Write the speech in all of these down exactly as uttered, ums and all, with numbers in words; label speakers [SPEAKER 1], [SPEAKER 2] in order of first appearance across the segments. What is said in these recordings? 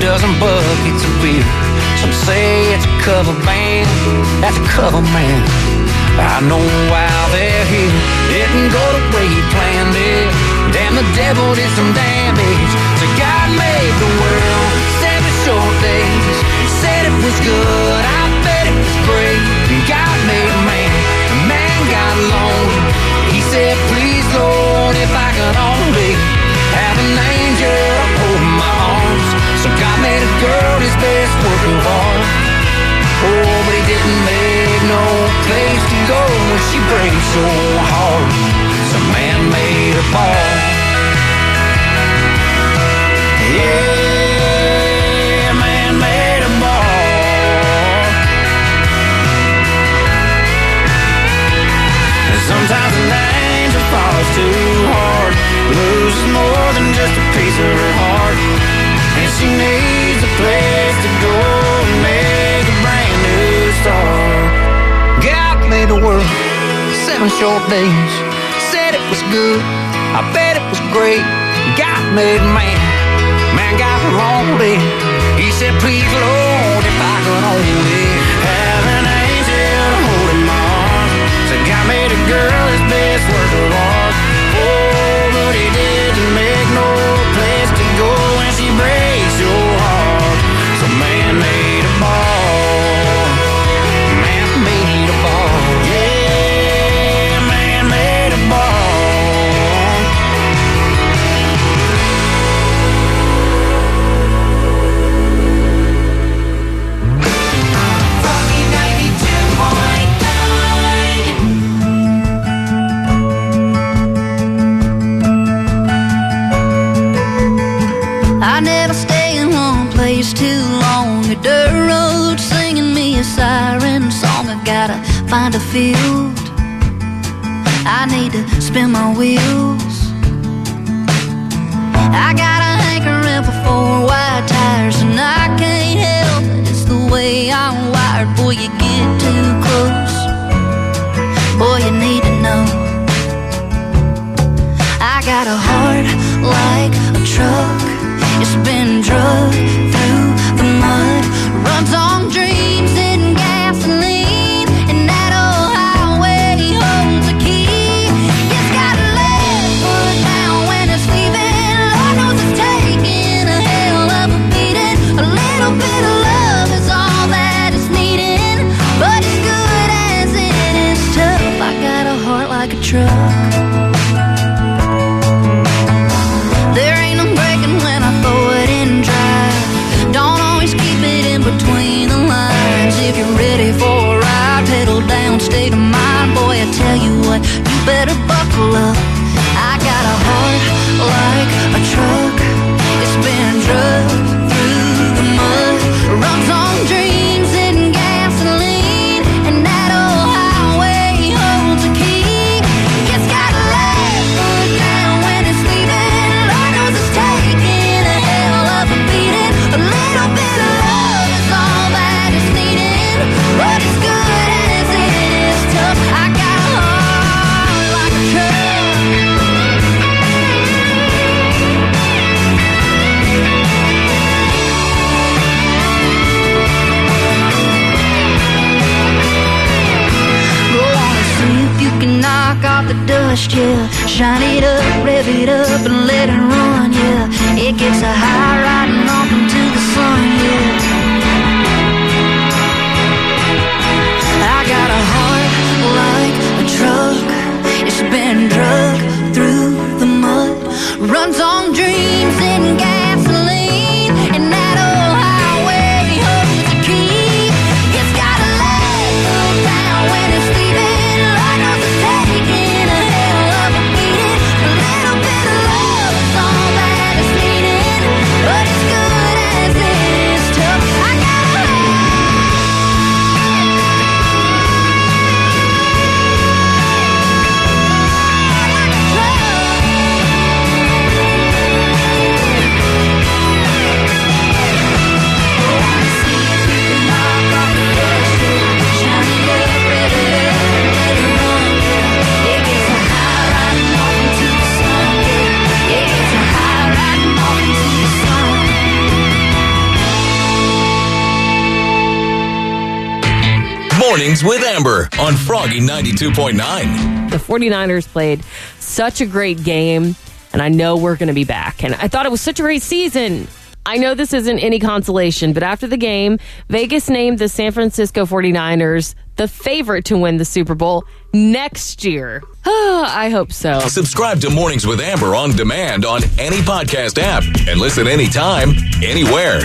[SPEAKER 1] dozen buckets of beer. Some say it's a cover band, that's a cover man. I know why they're here. Didn't go the way he planned it. Damn, the devil did some damage. So God made the world, seven short days. Said it was good, I bet it was great. God made man, man got lonely. He said, please Lord, if I could only have an angel hold my arms. So God made a girl his best work of art. Oh, but he didn't make no place to go when she breaks so hard. So man made a ball. Yeah, man made a ball. And sometimes an angel falls too hard, loses more than just a piece of her heart. And she needs a place to go and make a brand new start. God made the world, seven short days. Said it was good, I bet it was great. God made man, man got lonely. He said, please Lord, if I could only have an angel to hold in my arms. So God made a girl his best work of art. Oh, but he didn't make no place to go when she breaks your heart. So man made a ball. Man made a ball. Yeah, man made a ball.
[SPEAKER 2] Rocky ninety-two point nine.
[SPEAKER 3] I never stay in one place too long. A dirt road singing me a siren song. I gotta find a field. I need to spin my wheels. I got a hankering for four wide tires, and I can't help it, it's the way I'm wired. Boy, you get too close, boy, you need to know. I got a heart like a truck. It's been drugged through the mud, runs on dreams and gasoline, and that old highway holds a key. It's got a left foot down when it's leaving. Lord knows it's taking a hell of a beating. A little bit of love is all that it's needing, but as good as it is tough, I got a heart like a truck. Between the lines, if you're ready for a ride, pedal down, state of mind. Boy, I tell you what, you better buckle up. I got a heart like a truck. It's been drugged through the mud, runs on dreams and gasoline, and that old highway holds a key. It's got a left foot down when it's leaving. Lord knows it's taking a hell of a beating. A little bit of love is all that is needed, but as good as it is tough, I got a heart like a truck. Go on and see if you can knock off the dust, yeah. Shine it up, rev it up, and let it run, yeah. It gets a high riding off into the sun, yeah. I got a heart like a truck. It's been drugged through the mud, runs on dreams and gasoline, and that old highway holds the key. It's got a left foot down when it's leaving. Lord knows it's taking a hell of a beating. A little bit of love is all that is needed, but
[SPEAKER 4] Mornings with Amber on Froggy ninety-two point nine.
[SPEAKER 5] The 49ers played such a great game, and I know we're going to be back. And I thought it was such a great season. I know this isn't any consolation, but after the game, Vegas named the San Francisco 49ers the favorite to win the Super Bowl next year. I hope so.
[SPEAKER 4] Subscribe to Mornings with Amber on demand on any podcast app and listen anytime, anywhere.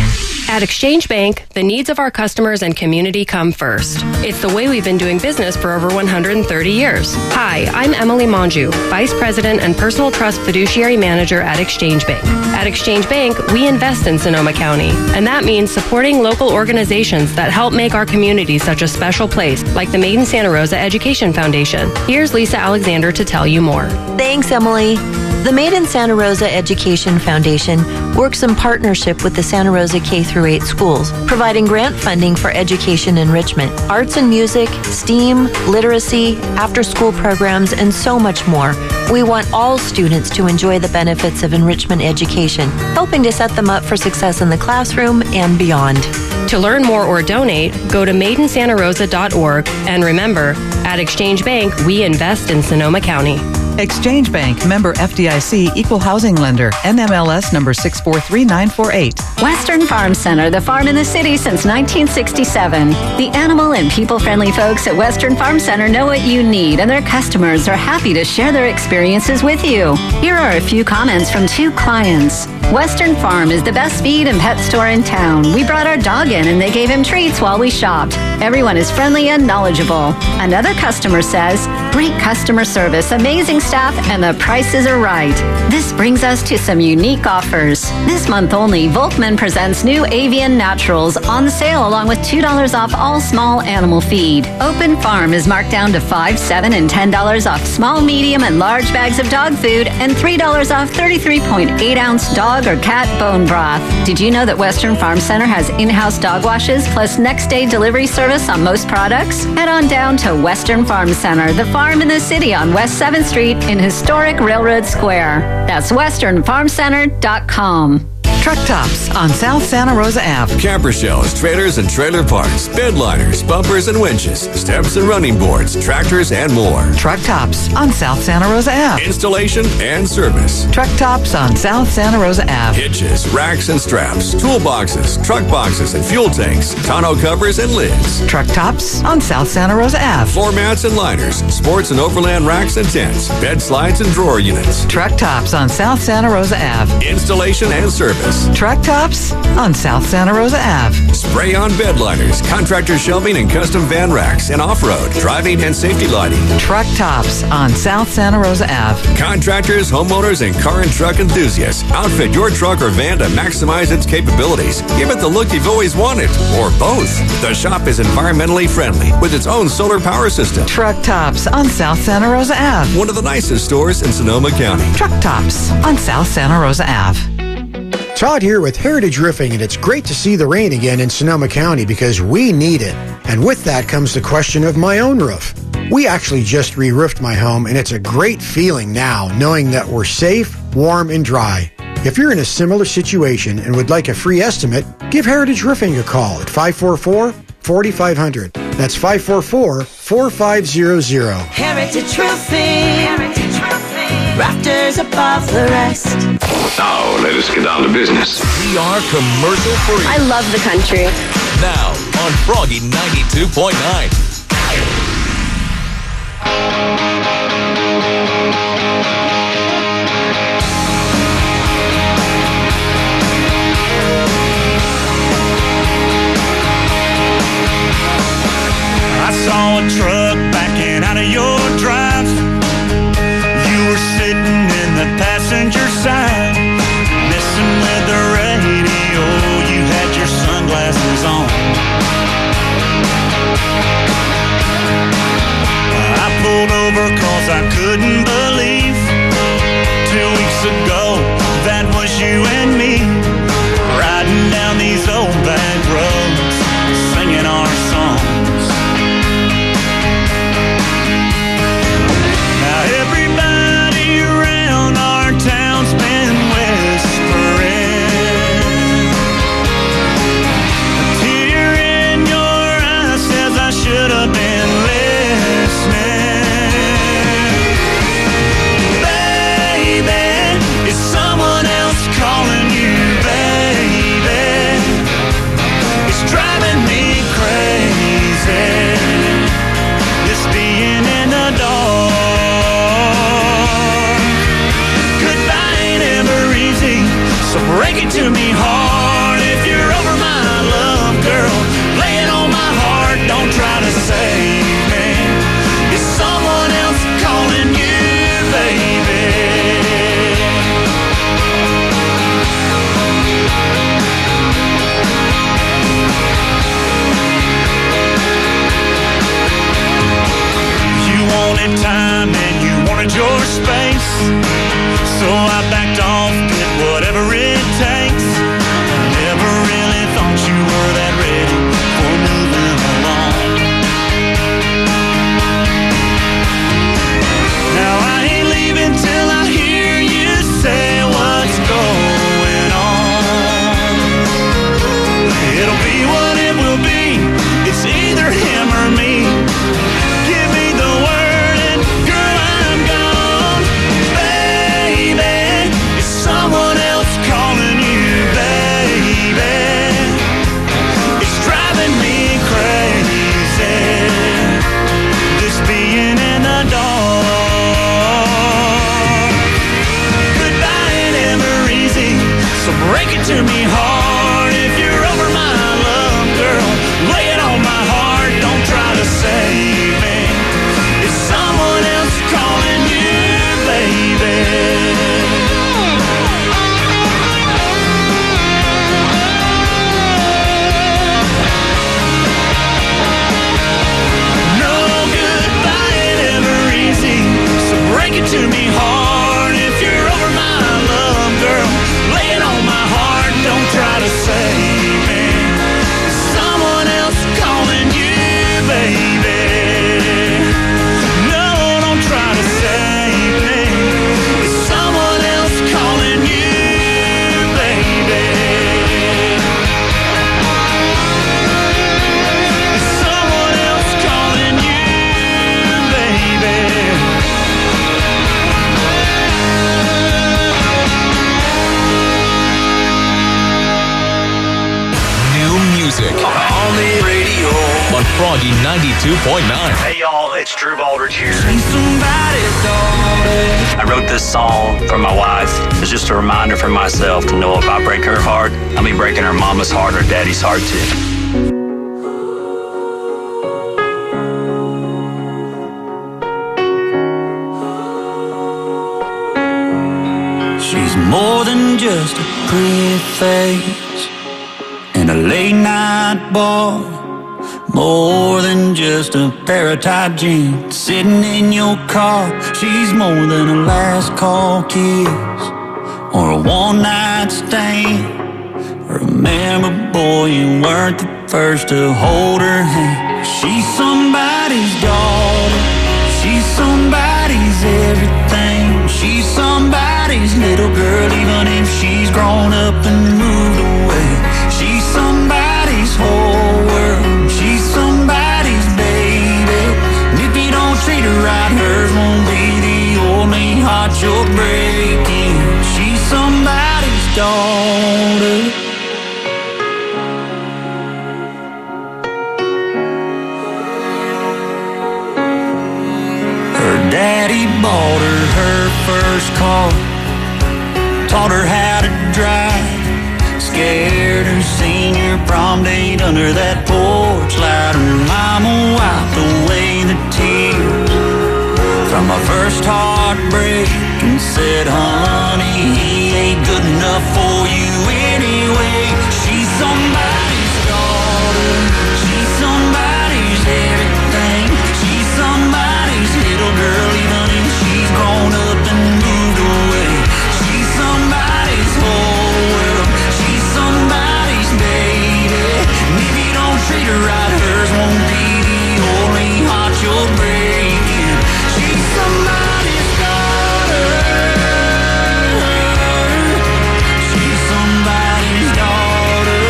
[SPEAKER 6] At Exchange Bank, the needs of our customers and community come first. It's the way we've been doing business for over one hundred thirty years. Hi, I'm Emily Monju, Vice President and Personal Trust Fiduciary Manager at Exchange Bank. At Exchange Bank, we invest in Sonoma County, and that means supporting local organizations that help make our community such a special place, like the Made in Santa Rosa Education Foundation. Here's Lisa Alexander to tell you more.
[SPEAKER 7] Thanks, Emily. The Made in Santa Rosa Education Foundation works in partnership with the Santa Rosa K through eight schools, providing grant funding for education enrichment, arts and music, STEAM, literacy, after-school programs, and so much more. We want all students to enjoy the benefits of enrichment education, helping to set them up for success in the classroom and beyond.
[SPEAKER 6] To learn more or donate, go to made in santa rosa dot org, and remember, at Exchange Bank, we invest in Sonoma County.
[SPEAKER 8] Exchange Bank, member F D I C, equal housing lender, N M L S number six four three nine four eight.
[SPEAKER 9] Western Farm Center, the farm in the city since nineteen sixty-seven. The animal and people-friendly folks at Western Farm Center know what you need, and their customers are happy to share their experiences with you. Here are a few comments from two clients. Western Farm is the best feed and pet store in town. We brought our dog in and they gave him treats while we shopped. Everyone is friendly and knowledgeable. Another customer says, great customer service, amazing staff, and the prices are right. This brings us to some unique offers. This month only, Volkman presents new Avian Naturals on sale along with two dollars off all small animal feed. Open Farm is marked down to five dollars, seven dollars, and ten dollars off small, medium, and large bags of dog food and three dollars off thirty-three point eight ounce dog or cat bone broth. Did you know that Western Farm Center has in-house dog washes plus next-day delivery service on most products? Head on down to Western Farm Center, the farm in the city on West seventh Street in historic Railroad Square. That's western farm center dot com.
[SPEAKER 8] Truck Tops on South Santa Rosa Avenue.
[SPEAKER 10] Camper shells, trailers and trailer parts, bed liners, bumpers and winches, steps and running boards, tractors, and more.
[SPEAKER 8] Truck Tops on South Santa Rosa Avenue.
[SPEAKER 10] Installation and service.
[SPEAKER 8] Truck Tops on South Santa Rosa Avenue.
[SPEAKER 10] Hitches, racks and straps, toolboxes, truck boxes and fuel tanks, tonneau covers and lids.
[SPEAKER 8] Truck Tops on South Santa Rosa Avenue.
[SPEAKER 10] Floor mats and liners, sports and overland racks and tents, bed slides and drawer units.
[SPEAKER 8] Truck Tops on South Santa Rosa Avenue.
[SPEAKER 10] Installation and service.
[SPEAKER 8] Truck Tops on South Santa Rosa Avenue.
[SPEAKER 10] Spray on bed liners, contractor shelving and custom van racks, and off-road, driving and safety lighting.
[SPEAKER 8] Truck Tops on South Santa Rosa Avenue.
[SPEAKER 10] Contractors, homeowners, and car and truck enthusiasts. Outfit your truck or van to maximize its capabilities. Give it the look you've always wanted, or both. The shop is environmentally friendly with its own solar power system.
[SPEAKER 8] Truck Tops on South Santa Rosa Avenue.
[SPEAKER 10] One of the nicest stores in Sonoma County.
[SPEAKER 8] Truck Tops on South Santa Rosa Avenue.
[SPEAKER 11] Todd here with Heritage Roofing, and it's great to see the rain again in Sonoma County because we need it. And with that comes the question of my own roof. We actually just re-roofed my home, and it's a great feeling now knowing that we're safe, warm, and dry. If you're in a similar situation and would like a free estimate, give Heritage Roofing a call at five four four, four five zero zero. That's five four four, four five zero zero.
[SPEAKER 2] Heritage Roofing. Heritage Roofing. Rafters above the rest.
[SPEAKER 12] Now, let us get down to business.
[SPEAKER 4] We are commercial free.
[SPEAKER 13] I love the country.
[SPEAKER 4] Now on Froggy ninety-two point nine.
[SPEAKER 1] I saw a truck backing out of your drive. You were sitting in the passenger side, messing with the radio. You had your sunglasses on. I pulled over
[SPEAKER 4] music.
[SPEAKER 1] On the radio.
[SPEAKER 4] On Froggy ninety-two point nine.
[SPEAKER 13] Hey y'all, it's Drew Baldridge here.
[SPEAKER 1] I
[SPEAKER 13] wrote this song for my wife. It's just a reminder for myself to know if I break her heart, I'll be breaking her mama's heart or daddy's heart too.
[SPEAKER 1] She's more than just a pretty face in a late night bar. More than just a pair of tight jeans sitting in your car. She's more than a last call kiss or a one night stand. Remember, boy, you weren't the first to hold her hand. She's somebody's daughter. She's somebody's everything. She's somebody's little girl, even if she's grown up and moved away. She's somebody's whole world. She's somebody's baby. And if you don't treat her right, hers won't be the only heart you're breaking. She's somebody's daughter. Her daddy bought her her first car, taught her how to drive, scared her senior prom date under that porch light. Her mama wiped away the tears from my first heartbreak and said, honey, he ain't good enough for you anyway. She's somebody's daughter. She's somebody's everything. She's somebody's little girl, even if she's grown up and moved away. She's somebody's whole world. She's somebody's baby. And if you don't treat her right, hers won't be the only heart you're breaking. She's somebody's daughter. She's somebody's daughter.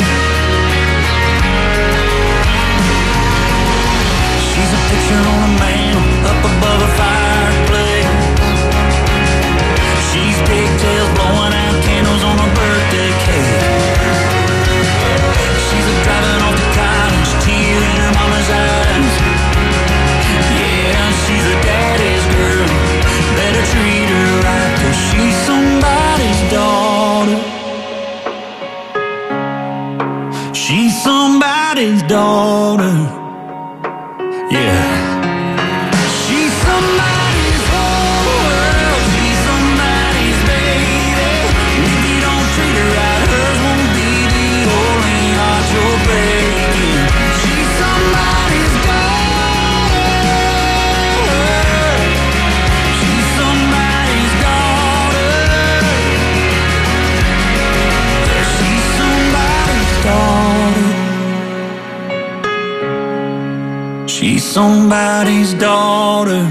[SPEAKER 1] She's a picture on a mantle up above a fireplace. She's pigtails blowing out candles on a birthday cake. She's a driving off to college, tear in her mama's eyes. Yeah, she's a daddy's girl. Better treat her right, 'cause she's somebody's daughter. She's somebody's daughter. Yeah. She's somebody's whole world. She's somebody's baby. And if you don't treat her right, hers won't be the only heart you're breaking. She's somebody's daughter. She's somebody's daughter. She's somebody's daughter. She's somebody's daughter.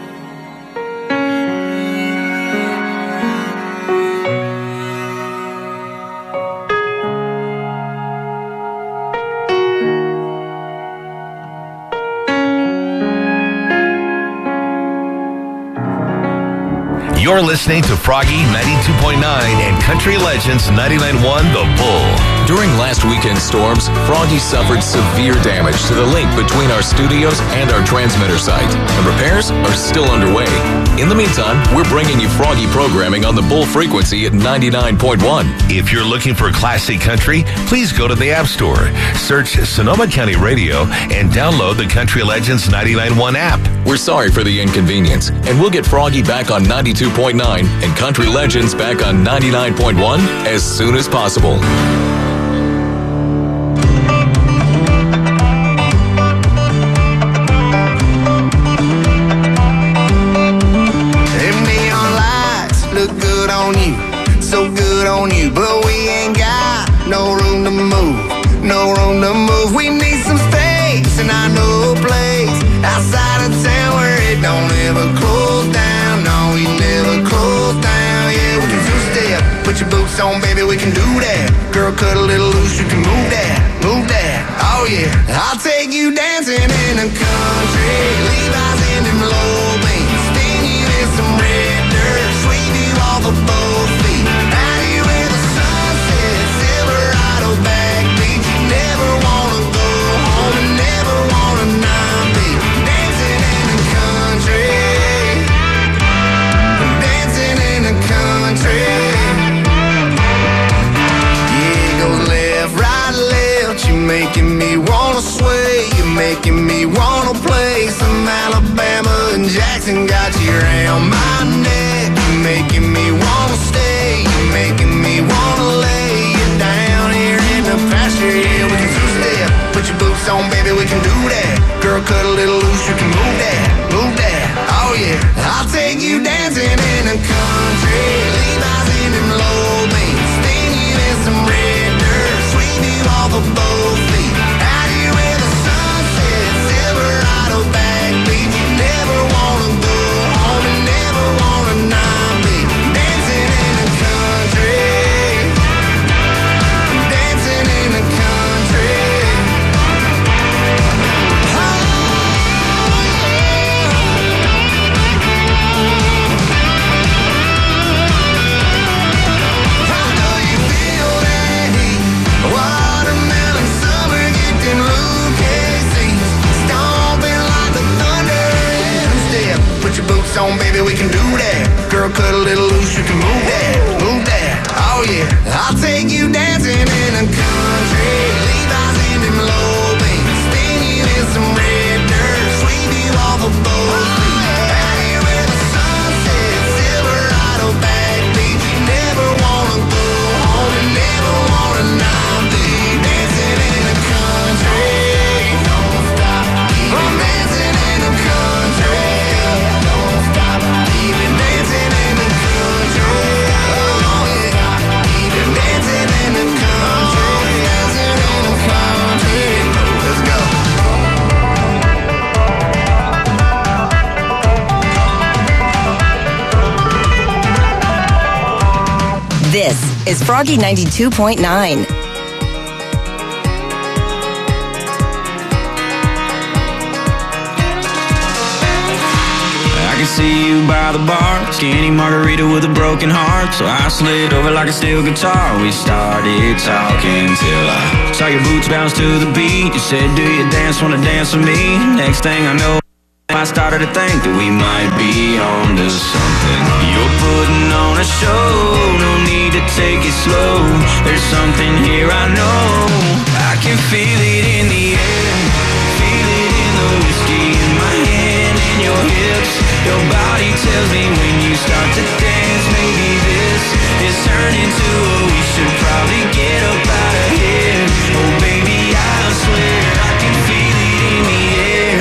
[SPEAKER 14] You're listening to Froggy ninety-two point nine and Country Legends ninety-nine point one The Bull.
[SPEAKER 4] During last weekend's storms, Froggy suffered severe damage to the link between our studios and our transmitter site, and repairs are still underway. In the meantime, we're bringing you Froggy programming on the Bull frequency at ninety-nine point one.
[SPEAKER 14] If you're looking for classic country, please go to the App Store, search Sonoma County Radio, and download the Country Legends ninety-nine point one app.
[SPEAKER 4] We're sorry for the inconvenience, and we'll get Froggy back on ninety-two point nine and Country Legends back on ninety-nine point one as soon as possible.
[SPEAKER 15] Them neon lights look good on you, so good on you, but we ain't got no room to move, no room to move. We need some space, and I know a place outside of town where it don't ever close down. No, we never close down. Yeah, we can two-step, put your boots on, baby, we can do that. Girl, cut a little loose, you can move that, move that. Oh yeah, I'll take you dancing in the country, Levi's in them low beams, sting you in some red dirt, sweep you off of both feet. Out here where the sun sets, Silverado backbeat, you never making me wanna sway. You're making me wanna play some Alabama and Jackson. Got you around my neck. You're making me wanna stay. You're making me wanna lay you down here in the pasture. Yeah, we can two-step. Put your boots on, baby, we can do that. Girl, cut a little loose, you can move that, move that. Oh yeah, I'll take you dancing in the country. Levi's in them low beams, sting you in some red dirt, sweep you off of both feet. Out here where the sun sets, Silverado back beach. You never wanna go home and never wanna not be dancing in the country, dancing in the country. Boots on, baby, we can do that. Girl, cut a little loose, you can move that, move that. Oh yeah, I'll take you dancing in the country. Levi's in them low beams, sting you in some red dirt, sweep you off of both feet. Out here where the sun sets, Silverado back beach. You never wanna go home and never wanna not be dancing in the country. Don't stop, I'm dancing in the country.
[SPEAKER 16] This is Froggy ninety-two point nine.
[SPEAKER 1] I can see you by the bar, skinny margarita with a broken heart. So I slid over like a steel guitar. We started talking till I saw your boots bounce to the beat. You said, do you dance, wanna dance with me? Next thing I know, I started to think that we might be on to something. You're putting on a show, no need to take it slow. There's something here I know. I can feel it in the air, feel it in the whiskey in my hand and your hips. Your body tells me when you start to dance, maybe this is turning to a we should probably get up out of here. Oh baby, I swear I can feel it in the air.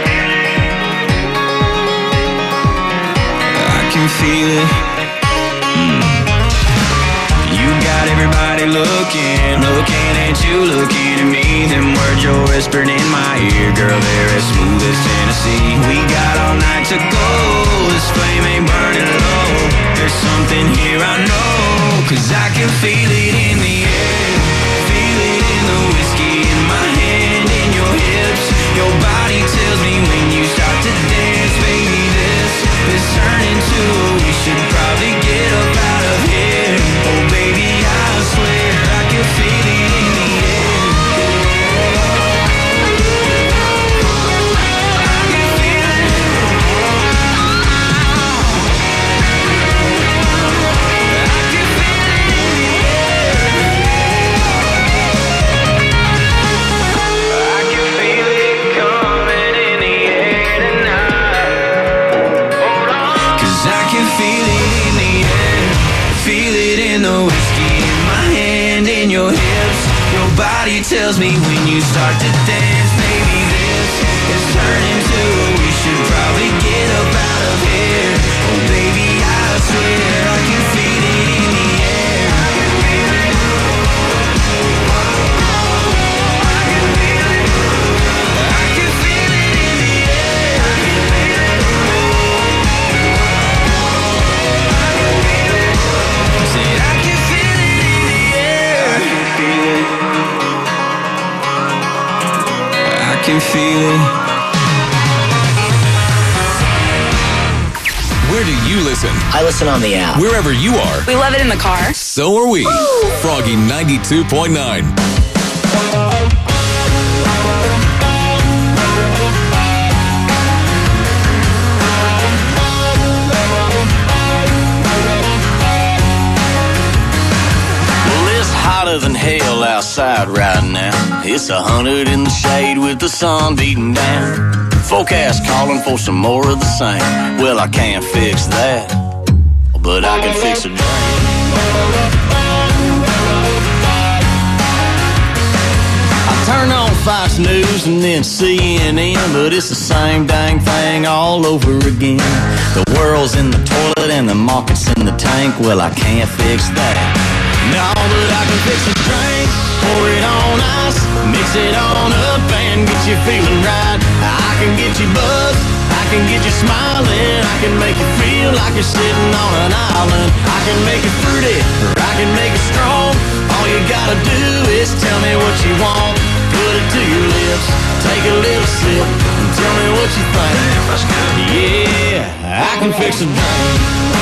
[SPEAKER 1] I can feel it. Mm. You got everybody looking, looking at you, looking at me. Them words you're whispering in my ear, girl, they're as smooth as Tennessee. We got all night to go, this flame ain't burning low. There's something here I know, cause I can feel it in the air. Feel it in the whiskey in my hand and your hips. Your body tells me when you start to dance, baby, this is turning to we should probably get up out of here. Oh baby, I swear I can feel it in the air. Body tells me when you start to dance, maybe this is turning to we should probably get up out of here. Oh baby, I swear I can feel it in the air. I can feel it. I can feel it. I can feel it in the air. I can feel it. I can feel it. Say I can feel it in the air. I can feel it. I can feel it.
[SPEAKER 4] Where do you listen?
[SPEAKER 17] I listen on the app.
[SPEAKER 4] Wherever you are.
[SPEAKER 18] We love it in the car.
[SPEAKER 4] So are we. Woo! Froggy ninety-two point nine.
[SPEAKER 1] hotter than hell outside right now. It's a hundred in the shade with the sun beating down. Forecast calling for some more of the same. Well, I can't fix that, but I can fix a drain. I turn on Fox News and then C N N, but it's the same dang thing all over again. The world's in the toilet and the market's in the tank. Well, I can't fix that. No, but I can fix a drink, pour it on ice, mix it on up and get you feeling right. I can get you buzzed, I can get you smiling, I can make you feel like you're sitting on an island. I can make it fruity, or I can make it strong. All you gotta do is tell me what you want. Put it to your lips, take a little sip, and tell me what you think. Yeah, I can fix a drink.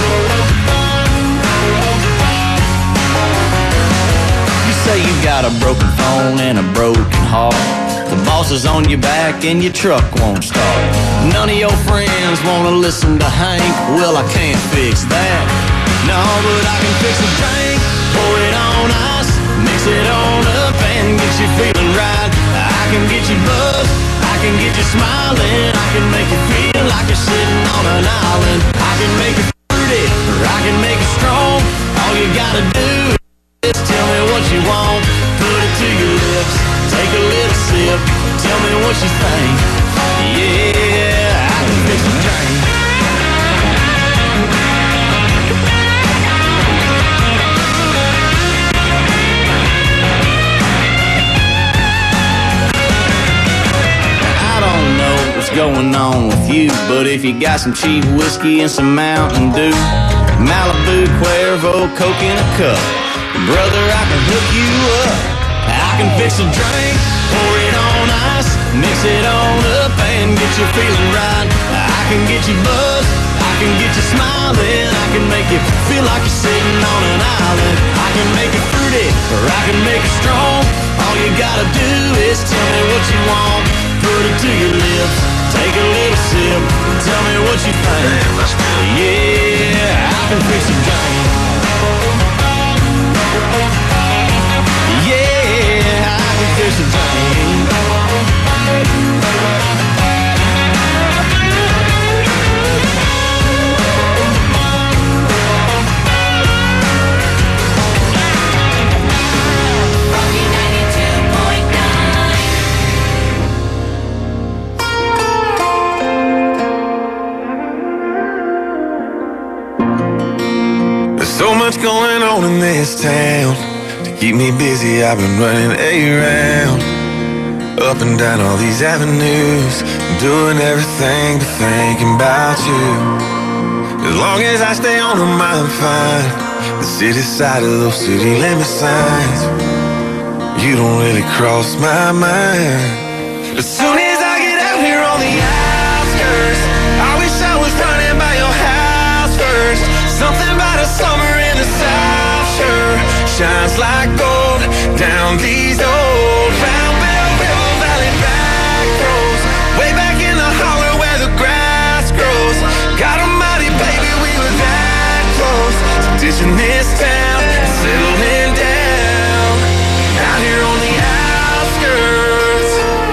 [SPEAKER 1] You say you got a broken phone and a broken heart. The boss is on your back and your truck won't start. None of your friends wanna listen to Hank. Well, I can't fix that. No, but I can fix a drink, pour it on ice, mix it on up and get you feeling right. I can get you buzzed, I can get you smiling, I can make you feel like you're sitting on an island. I can make it fruity, or I can make it strong. All you gotta do is tell me what you want. Put it to your lips, take a little sip, tell me what you think. Yeah, I can fix a drink. Going on with you, but if you got some cheap whiskey and some Mountain Dew, Malibu, Cuervo, Coke in a cup, brother, I can hook you up. I can fix a drink, pour it on ice, mix it on up and get you feeling right. I can get you buzzed, I can get you smiling, I can make you feel like you're sitting on an island. I can make it fruity, or I can make it strong. All you gotta do is tell me what you want. Put it to your lips, take a little sip, tell me what you think. Yeah, I can fix a drink. Yeah, I can fix a drink.
[SPEAKER 17] So much going on in this town. To keep me busy, I've been running around, up and down all these avenues, doing everything but thinking about you. As long as I stay on them, I'm fine. The city side of those city limit signs, you don't really cross my mind. As soon as I get out here on the outskirts, I wish I was running by your house first. Something about a summer in the South sure shines like gold down these old Round Bell River Valley back roads, way back in the holler where the grass grows. God almighty, baby, we were that close to ditching this town and settling down out here on the outskirts.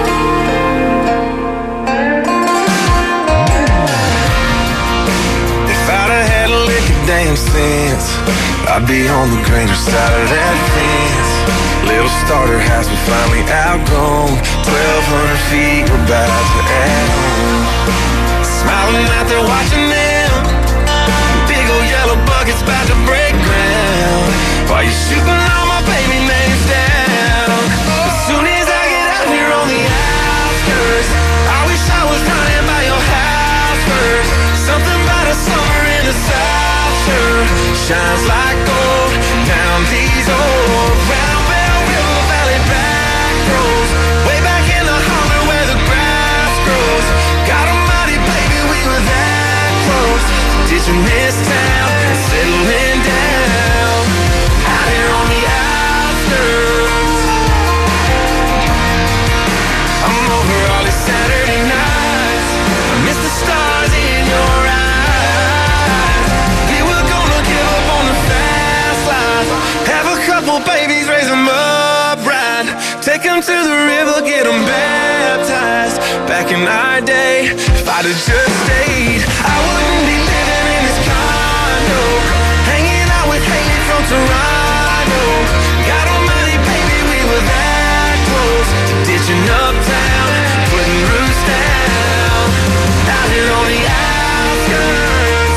[SPEAKER 17] If I'd have had a lick of damn sense, I'd be on the greener side of that fence. Little starter house we finally outgrown, twelve hundred feet we're about to add on. Smiling out there watching them, big old yellow buckets about to break ground, while you're shooting all my baby names down. As soon as I get out here on the outskirts, I wish I was running by your house first. Something about a summer in the South sure shines like gold down these old Round Bell River Valley back roads, way back in the holler where the grass grows. God almighty, baby, we were that close to ditching this town and settling down out here on the outside. Take them to the river, get them baptized. Back in our day, if I'd have just stayed, I wouldn't be living in this condo, hanging out with Haley from Toronto. God almighty, baby, we were that close to ditching uptown, putting roots down, out here on the outskirts.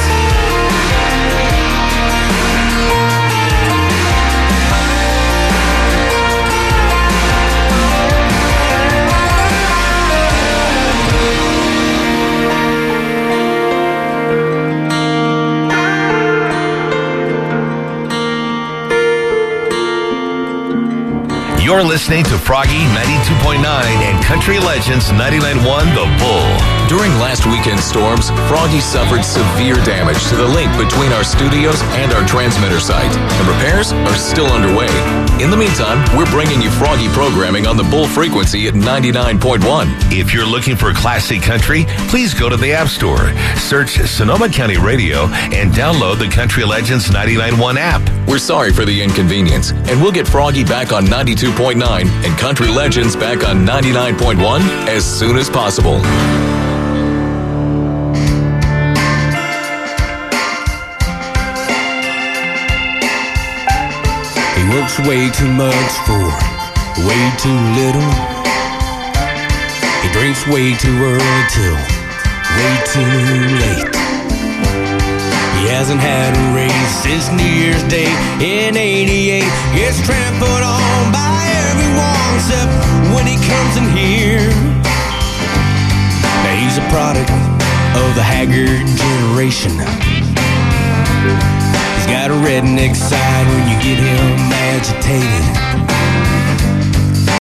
[SPEAKER 14] You're listening to Froggy ninety-two point nine and Country Legends ninety-nine point one The Bull.
[SPEAKER 4] During last weekend's storms, Froggy suffered severe damage to the link between our studios and our transmitter site, and repairs are still underway. In the meantime, we're bringing you Froggy programming on the Bull frequency at ninety-nine point one.
[SPEAKER 14] If you're looking for classic country, please go to the App Store, search Sonoma County Radio, and download the Country Legends ninety-nine point one app.
[SPEAKER 4] We're sorry for the inconvenience, and we'll get Froggy back on ninety-two point nine and Country Legends back on ninety-nine point one as soon as possible.
[SPEAKER 18] He works way too much for way too little. He drinks way too early till way too late. He hasn't had a raise since New Year's Day in eighty-eight. Gets trampled on by everyone except when he comes in here. Now he's a product of the haggard generation. He's got a redneck side when you get him agitated.